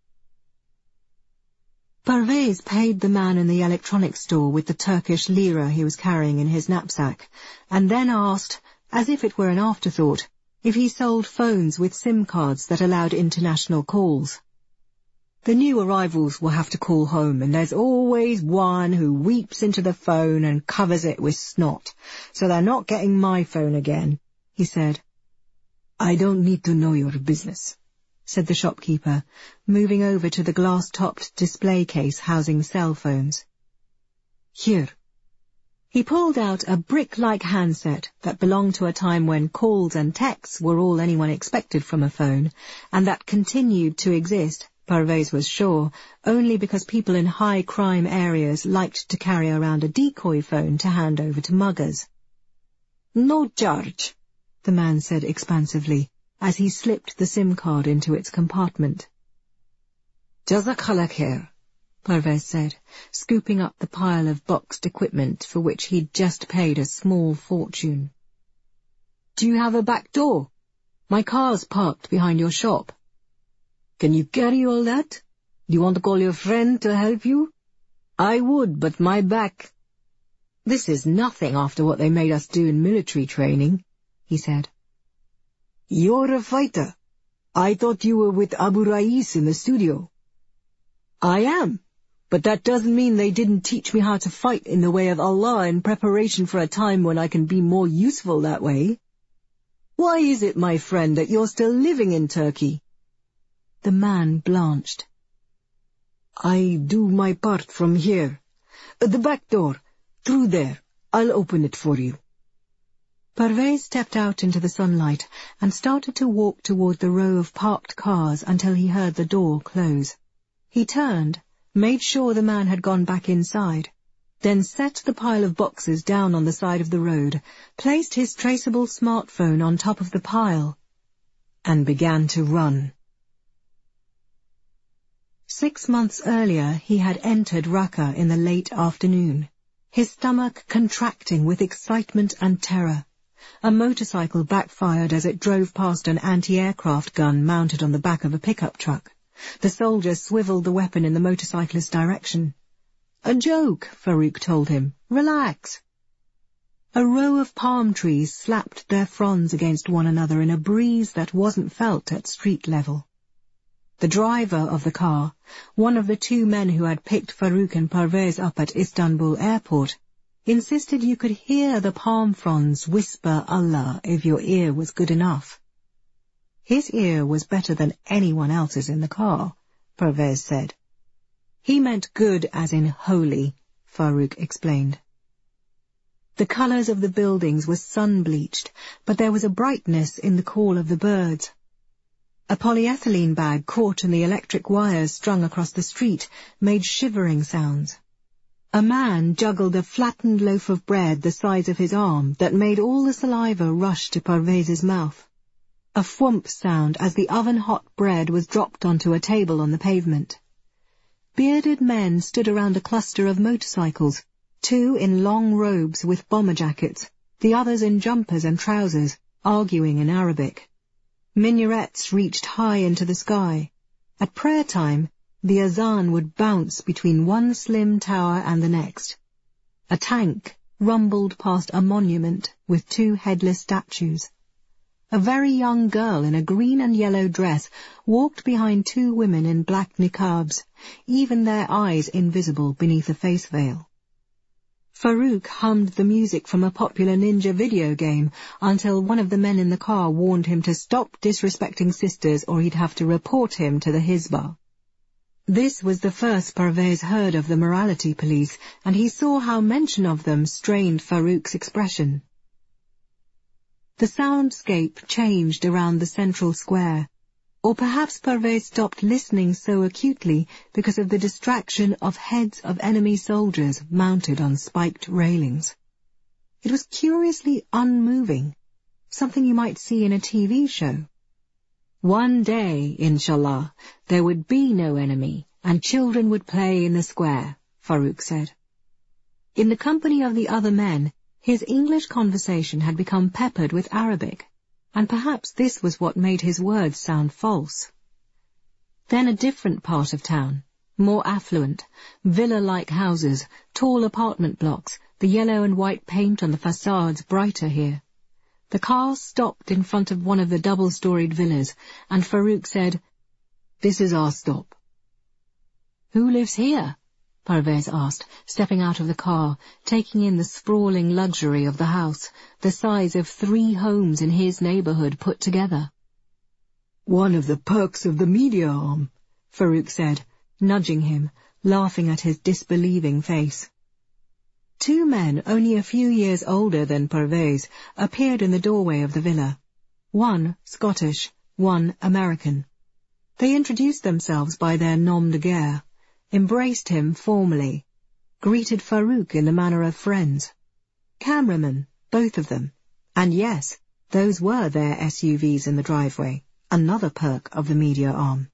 Parvez paid the man in the electronics store with the Turkish lira he was carrying in his knapsack, and then asked, as if it were an afterthought, if he sold phones with SIM cards that allowed international calls. The new arrivals will have to call home, and there's always one who weeps into the phone and covers it with snot, so they're not getting my phone again, he said. I don't need to know your business, said the shopkeeper, moving over to the glass-topped display case housing cell phones. Here. He pulled out a brick-like handset that belonged to a time when calls and texts were all anyone expected from a phone, and that continued to exist, Parvez was sure, only because people in high-crime areas liked to carry around a decoy phone to hand over to muggers. No charge, the man said expansively, as he slipped the SIM card into its compartment. Jazakallah khair, Parvez said, scooping up the pile of boxed equipment for which he'd just paid a small fortune. Do you have a back door? My car's parked behind your shop. Can you carry all that? Do you want to call your friend to help you? I would, but my back... This is nothing after what they made us do in military training, he said. You're a fighter. I thought you were with Abu Rais in the studio. I am, but that doesn't mean they didn't teach me how to fight in the way of Allah in preparation for a time when I can be more useful that way. Why is it, my friend, that you're still living in Turkey? The man blanched. I do my part from here. The back door. Through there. I'll open it for you. Parvez stepped out into the sunlight and started to walk toward the row of parked cars until he heard the door close. He turned, made sure the man had gone back inside, then set the pile of boxes down on the side of the road, placed his traceable smartphone on top of the pile, and began to run. Six months earlier he had entered Raqqa in the late afternoon, his stomach contracting with excitement and terror. A motorcycle backfired as it drove past an anti-aircraft gun mounted on the back of a pickup truck. The soldier swiveled the weapon in the motorcyclist's direction. A joke, Farouk told him. Relax. A row of palm trees slapped their fronds against one another in a breeze that wasn't felt at street level. The driver of the car, one of the two men who had picked Farouk and Parvez up at Istanbul airport, insisted you could hear the palm fronds whisper Allah if your ear was good enough. His ear was better than anyone else's in the car, Parvez said. He meant good as in holy, Farouk explained. The colours of the buildings were sun-bleached, but there was a brightness in the call of the birds. A polyethylene bag caught in the electric wires strung across the street made shivering sounds. A man juggled a flattened loaf of bread the size of his arm that made all the saliva rush to Parvez's mouth. A thwomp sound as the oven-hot bread was dropped onto a table on the pavement. Bearded men stood around a cluster of motorcycles, two in long robes with bomber jackets, the others in jumpers and trousers, arguing in Arabic. Minarets reached high into the sky. At prayer time, the azan would bounce between one slim tower and the next. A tank rumbled past a monument with two headless statues. A very young girl in a green and yellow dress walked behind two women in black niqabs, even their eyes invisible beneath a face veil. Farouk hummed the music from a popular ninja video game until one of the men in the car warned him to stop disrespecting sisters or he'd have to report him to the Hizbah. This was the first Parvez heard of the morality police, and he saw how mention of them strained Farouk's expression. The soundscape changed around the central square, or perhaps Parvez stopped listening so acutely because of the distraction of heads of enemy soldiers mounted on spiked railings. It was curiously unmoving, something you might see in a T V show. One day, inshallah, there would be no enemy, and children would play in the square, Farouk said. In the company of the other men, his English conversation had become peppered with Arabic, and perhaps this was what made his words sound false. Then a different part of town, more affluent, villa-like houses, tall apartment blocks, the yellow and white paint on the facades brighter here. The car stopped in front of one of the double-storied villas, and Farouk said, "This is our stop." "Who lives here?" Parvez asked, stepping out of the car, taking in the sprawling luxury of the house, the size of three homes in his neighborhood put together. "One of the perks of the media arm," Farouk said, nudging him, laughing at his disbelieving face. Two men only a few years older than Parvez appeared in the doorway of the villa. One Scottish, one American. They introduced themselves by their nom de guerre, embraced him formally, greeted Farouk in the manner of friends. Cameramen, both of them. And yes, those were their S U Vs in the driveway, another perk of the media arm.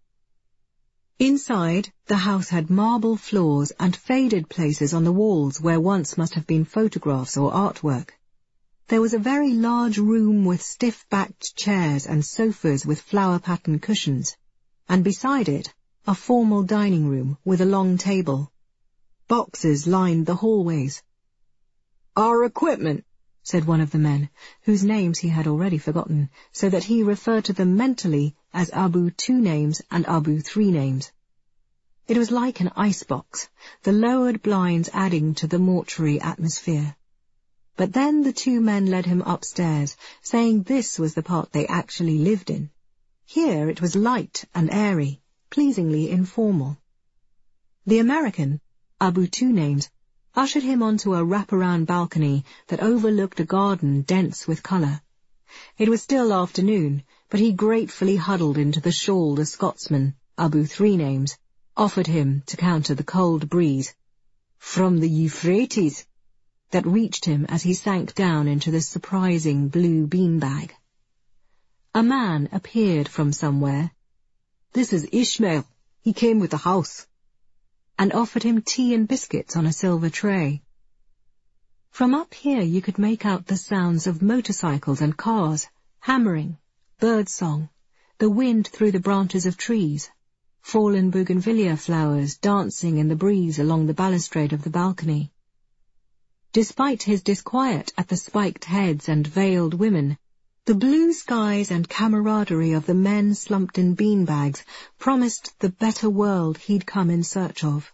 Inside, the house had marble floors and faded places on the walls where once must have been photographs or artwork. There was a very large room with stiff-backed chairs and sofas with flower-patterned cushions, and beside it, a formal dining room with a long table. Boxes lined the hallways. "Our equipment," said one of the men, whose names he had already forgotten, so that he referred to them mentally as Abu Two Names and Abu Three Names. It was like an icebox, the lowered blinds adding to the mortuary atmosphere. But then the two men led him upstairs, saying this was the part they actually lived in. Here it was light and airy, pleasingly informal. The American, Abu Two Names, ushered him onto a wraparound balcony that overlooked a garden dense with colour. It was still afternoon, but he gratefully huddled into the shawl the Scotsman, Abu Three Names, offered him to counter the cold breeze, from the Euphrates, that reached him as he sank down into the surprising blue beanbag. A man appeared from somewhere. "This is Ishmael. He came with the house," and offered him tea and biscuits on a silver tray. From up here you could make out the sounds of motorcycles and cars, hammering, birdsong, the wind through the branches of trees, fallen bougainvillea flowers dancing in the breeze along the balustrade of the balcony. Despite his disquiet at the spiked heads and veiled women, the blue skies and camaraderie of the men slumped in beanbags promised the better world he'd come in search of.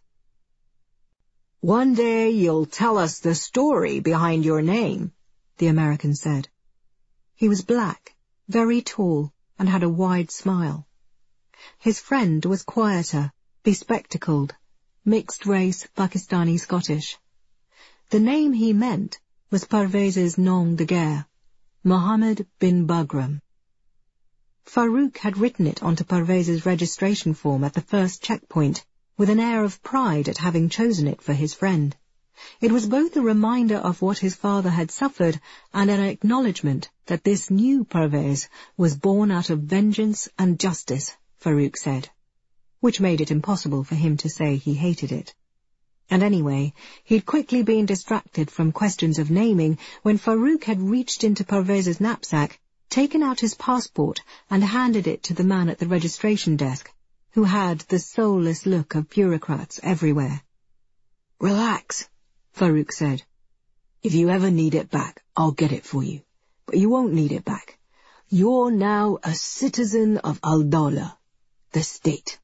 "One day you'll tell us the story behind your name," the American said. He was black, very tall, and had a wide smile. His friend was quieter, bespectacled, mixed-race Pakistani-Scottish. The name he meant was Parvez's nom de guerre, Mohammed bin Bagram. Farouk had written it onto Parvez's registration form at the first checkpoint, with an air of pride at having chosen it for his friend. It was both a reminder of what his father had suffered and an acknowledgement that this new Parvez was born out of vengeance and justice, Farouk said, which made it impossible for him to say he hated it. And anyway, he'd quickly been distracted from questions of naming when Farouk had reached into Parvez's knapsack, taken out his passport and handed it to the man at the registration desk, who had the soulless look of bureaucrats everywhere. "Relax," Farouk said. "If you ever need it back, I'll get it for you. But you won't need it back. You're now a citizen of Al-Dawla, the state."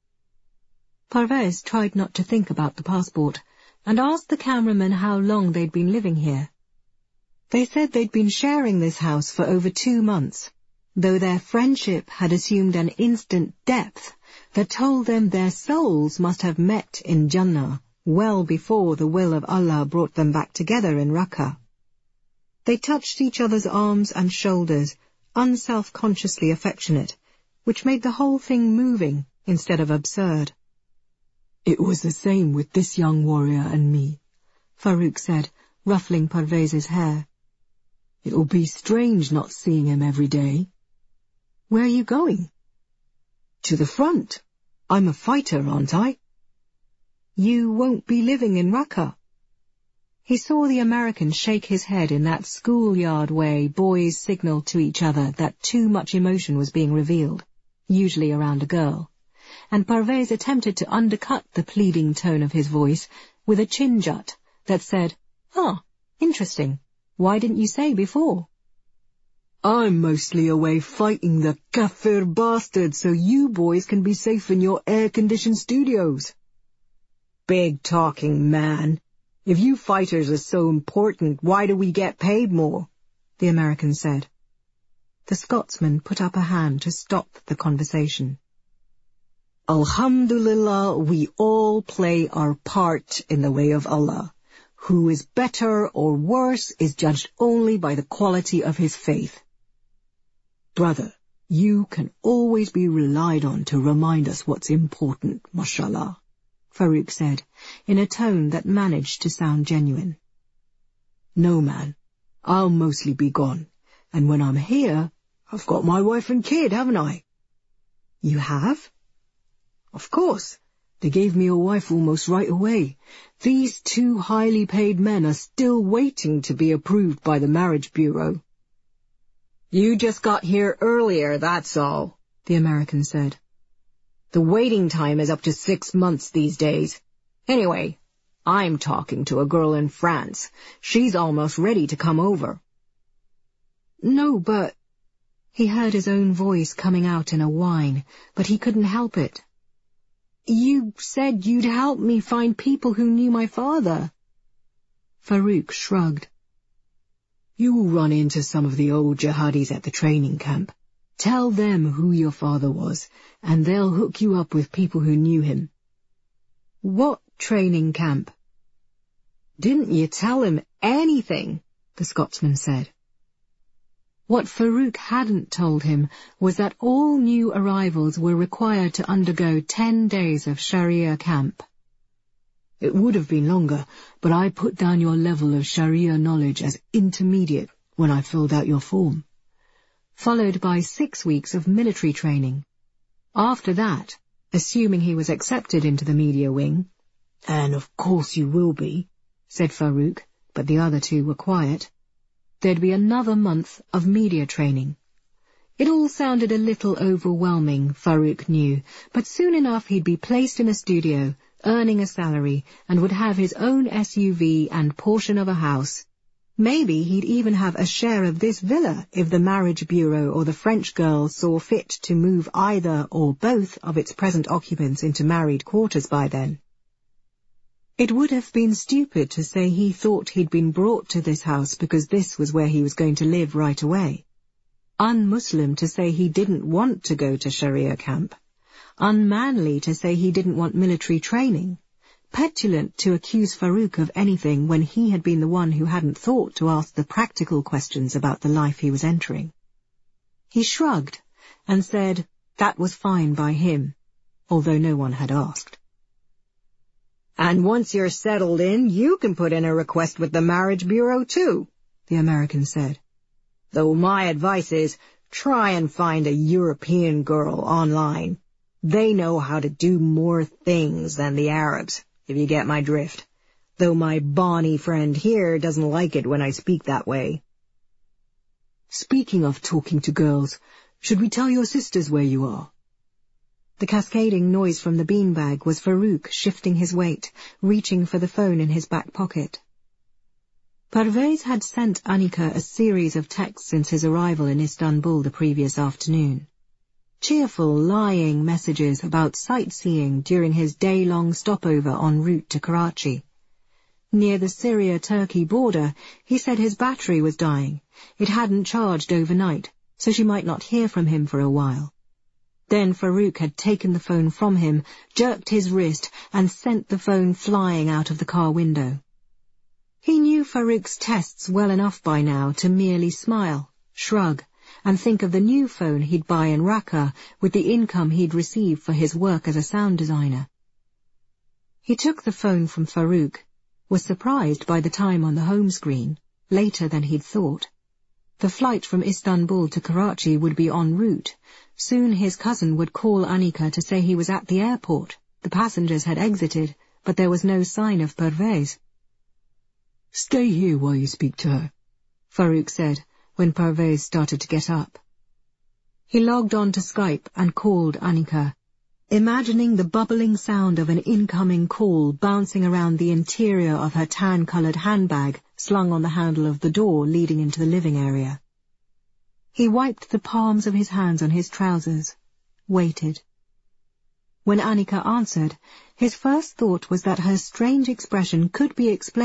Parvez tried not to think about the passport, and asked the cameraman how long they'd been living here. They said they'd been sharing this house for over two months, though their friendship had assumed an instant depth that told them their souls must have met in Jannah well before the will of Allah brought them back together in Raqqa. They touched each other's arms and shoulders, unself-consciously affectionate, which made the whole thing moving instead of absurd. "It was the same with this young warrior and me," Farouk said, ruffling Parvez's hair. "It'll be strange not seeing him every day." "Where are you going?" "To the front. I'm a fighter, aren't I?" "You won't be living in Raqqa." He saw the American shake his head in that schoolyard way boys signal to each other that too much emotion was being revealed, usually around a girl, and Parvez attempted to undercut the pleading tone of his voice with a chin jut that said, "Ah, interesting. Why didn't you say before?" "I'm mostly away fighting the kafir bastards so you boys can be safe in your air-conditioned studios." "Big talking, man. If you fighters are so important, why do we get paid more?" the American said. The Scotsman put up a hand to stop the conversation. "Alhamdulillah, we all play our part in the way of Allah. Who is better or worse is judged only by the quality of his faith. Brother, you can always be relied on to remind us what's important, mashallah," Farouk said, in a tone that managed to sound genuine. "No, man, I'll mostly be gone, and when I'm here, I've got my wife and kid, haven't I?" "You have?" "Of course. They gave me a wife almost right away. These two highly paid men are still waiting to be approved by the marriage bureau." "You just got here earlier, that's all," the American said. "The waiting time is up to six months these days. Anyway, I'm talking to a girl in France. She's almost ready to come over." "No, but—" He heard his own voice coming out in a whine, but he couldn't help it. "You said you'd help me find people who knew my father." Farouk shrugged. "You'll run into some of the old jihadis at the training camp. Tell them who your father was, and they'll hook you up with people who knew him." "What training camp?" "Didn't you tell him anything?" the Scotsman said. What Farouk hadn't told him was that all new arrivals were required to undergo ten days of Sharia camp. "It would have been longer, but I put down your level of Sharia knowledge as intermediate when I filled out your form." Followed by six weeks of military training. After that, assuming he was accepted into the media wing, "And of course you will be," said Farouk, but the other two were quiet, there'd be another month of media training. It all sounded a little overwhelming, Farouk knew, but soon enough he'd be placed in a studio, earning a salary, and would have his own S U V and portion of a house. Maybe he'd even have a share of this villa if the marriage bureau or the French girl saw fit to move either or both of its present occupants into married quarters by then. It would have been stupid to say he thought he'd been brought to this house because this was where he was going to live right away. Un-Muslim to say he didn't want to go to Sharia camp. Unmanly to say he didn't want military training. Petulant to accuse Farouk of anything when he had been the one who hadn't thought to ask the practical questions about the life he was entering. He shrugged and said that was fine by him, although no one had asked. "And once you're settled in, you can put in a request with the marriage bureau too," the American said. "Though my advice is, try and find a European girl online. They know how to do more things than the Arabs, if you get my drift. Though my Bonnie friend here doesn't like it when I speak that way." "Speaking of talking to girls, should we tell your sisters where you are?" The cascading noise from the beanbag was Farouk shifting his weight, reaching for the phone in his back pocket. Parvez had sent Anika a series of texts since his arrival in Istanbul the previous afternoon. Cheerful, lying messages about sightseeing during his day-long stopover en route to Karachi. Near the Syria-Turkey border, he said his battery was dying. It hadn't charged overnight, so she might not hear from him for a while. Then Farouk had taken the phone from him, jerked his wrist, and sent the phone flying out of the car window. He knew Farouk's tests well enough by now to merely smile, shrug, and think of the new phone he'd buy in Raqqa with the income he'd receive for his work as a sound designer. He took the phone from Farouk, was surprised by the time on the home screen, later than he'd thought. The flight from Istanbul to Karachi would be en route. Soon his cousin would call Anika to say he was at the airport. The passengers had exited, but there was no sign of Parvez. "Stay here while you speak to her," Farouk said, when Parvez started to get up. He logged on to Skype and called Anika. imagining the bubbling sound of an incoming call bouncing around the interior of her tan-coloured handbag slung on the handle of the door leading into the living area. He wiped the palms of his hands on his trousers, waited. When Annika answered, his first thought was that her strange expression could be explained